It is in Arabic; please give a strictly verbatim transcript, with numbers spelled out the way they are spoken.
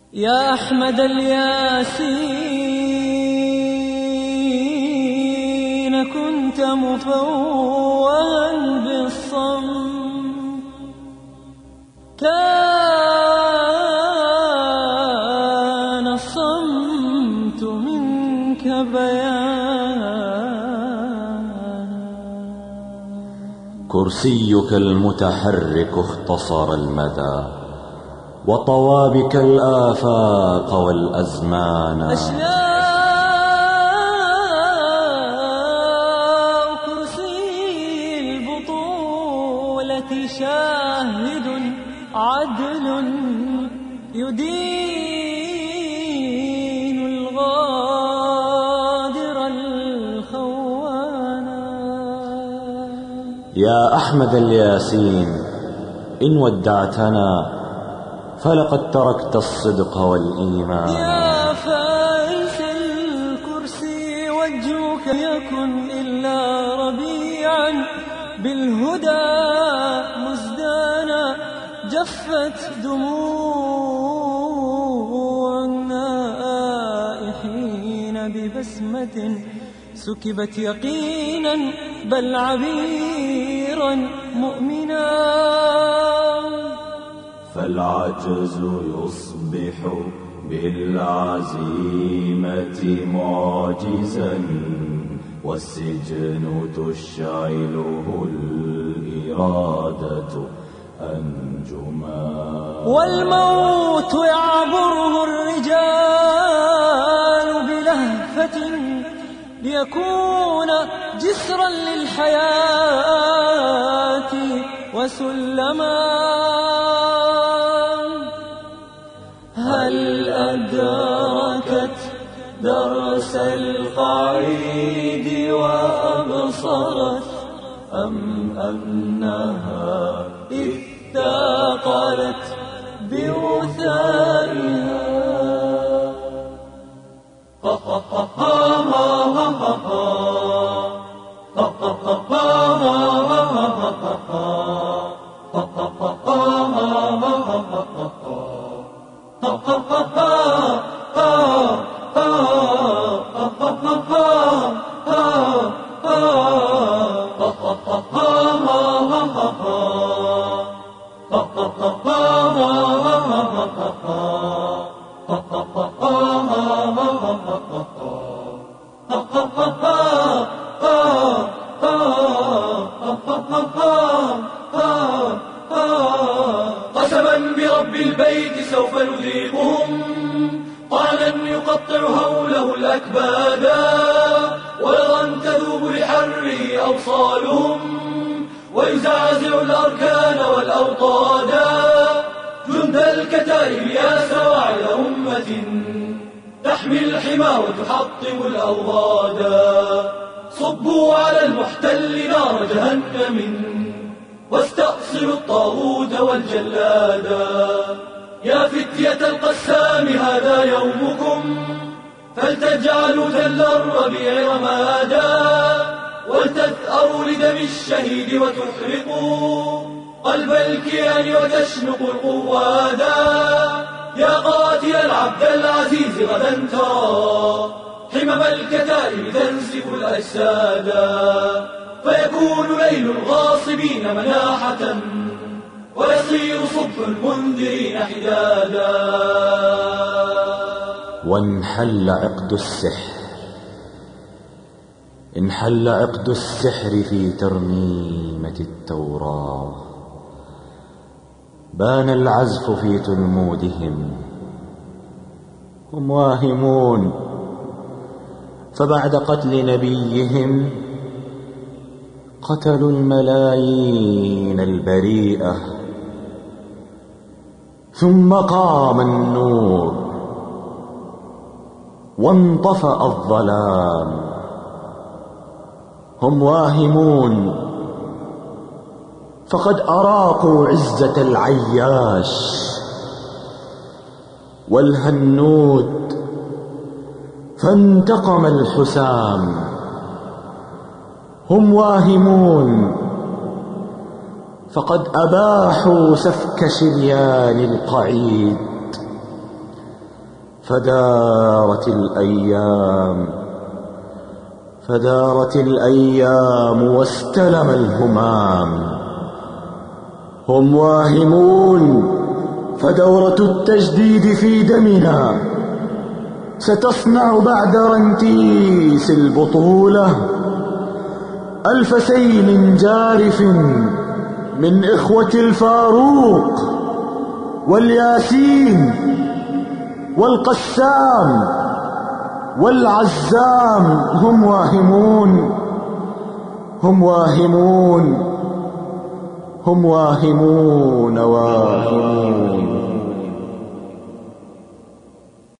يا أحمد الياسين كنت مفوها بالصمت، كان الصمت منك بيانا. كرسيك المتحرك اختصر المدى وطوى بك الآفاق والأزمان. أشلاء كرسي البطولة شاهد عدل يدين الغادر الخوانا. يا أحمد الياسين إن ودعتنا فلقد تركت الصدق والإيمان. يا فارس الكرسي وجهك يكن إلا ربيعا بالهدى مزدانا. جفت دموع النائحين ببسمة سكبت يقينا بل عبيرا مؤمنا. فالعجز يصبح بالعزيمة معجزا، والسجن تشعله الإرادة أنجما. والموت يعبره الرجال بلهفة ليكون جسرا للحياة وسلما. هل أدركت درس القعيد وأبصرت أم أنها إذ ثاقلت بوثائها؟ قسما برب البيت سوف نذيقهم طعنا يقطع هوله الأكبادا، ولغا تذوب لحره أوصالهم ويزعزع الأركان والأوطادا. جند الكتائب يا سواعد أمة تحمي الحمى وتحطم الأوغادا. صبوا على المحتل نار جهنم واستأصلوا الطاغوت والجلادا. يا فتية القسام هذا يومكم، فلتجعلوا ذل الربيع رمادا، ولتثأروا لدم الشهيد وتحرقوا قلب الكيان وتشنقوا القوادا. يا قاتل العبد العزيز غدا ترى حمم الكتائب تنسف الأجسادا، فيكون ليل الغاصبين مناحة ويصير صبح المنذرين حدادا. وانحل عقد السحر، انحل عقد السحر في ترميمة التوراة. بان العزف في تلمودهم، هم واهمون، فبعد قتل نبيهم قتلوا الملايين البريئة. ثم قام النور وانطفأ الظلام. هم واهمون، فقد أراقوا عزة العياش والهنود، فانتقم الحسام. هم واهمون، فقد أباحوا سفك شريان القعيد فدارت الأيام فدارت الأيام واستلم الهمام. هم واهمون فدورة التجديد في دمنا ستصنع بعد رنتيس البطولة ألف سيل جارف من إخوة الفاروق والياسين والقسام والعزام. هم واهمون هم واهمون هم واهمون واهمون